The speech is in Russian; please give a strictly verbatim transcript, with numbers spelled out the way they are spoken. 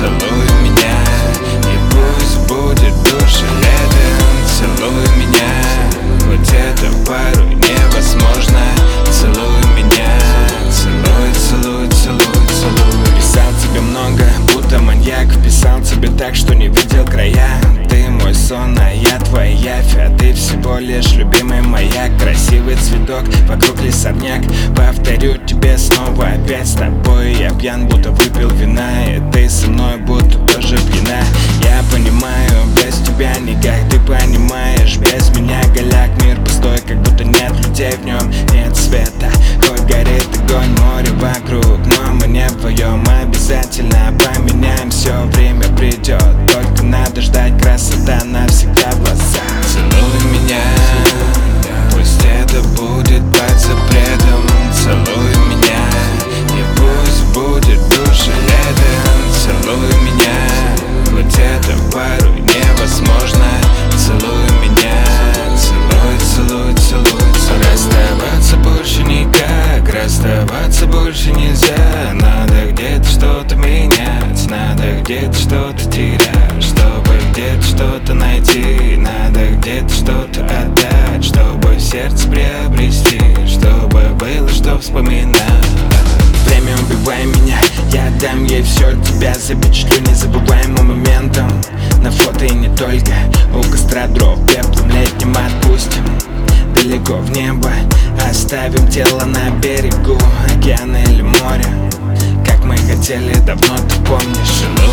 целуй меня, и пусть будет душа летом. Целуй меня, хоть это порой невозможно. Целуй меня, целуй, целуй, целуй, целуй. Писал тебе много, будто маньяк. Писал тебе так, что не видел края. Ты мой сон, а я твоя явь. А ты всего лишь любимый маяк. Красивый цветок, вокруг лесовняк. Повторю тебе снова опять. С тобой я пьян, будто выпил вина. И ты со мной будто тоже пьяна. Я понимаю, без тебя никак. Ты понимаешь, без меня голяк. Мир пустой, как будто нет людей в нем. Нет света, хоть горит огонь, море вокруг. Но мы не вдвоем, обязательно поменяем все. Время придет, только надо ждать. Красота навсегда в глазах. Целуй меня, пусть это будет под запретом. Целуй меня, и пусть будет душа летом. Целуй меня, хоть это порой невозможно. Целуй меня, целуй, целуй, целуй, целуй. Расставаться больше никак, расставаться больше нельзя. Надо где-то что-то менять, надо где-то что-то терять, чтобы где-то что-то найти. Надо где-то что-то отдать, чтобы сердце приобрести, чтобы было что вспоминать. Время убивай меня, я отдам ей все. Тебя запечатлю незабываемым моментом. На фото и не только, у костра дров, пеплом летним отпустим далеко в небо. Оставим тело на берегу океана или моря, как мы хотели давно, ты помнишь.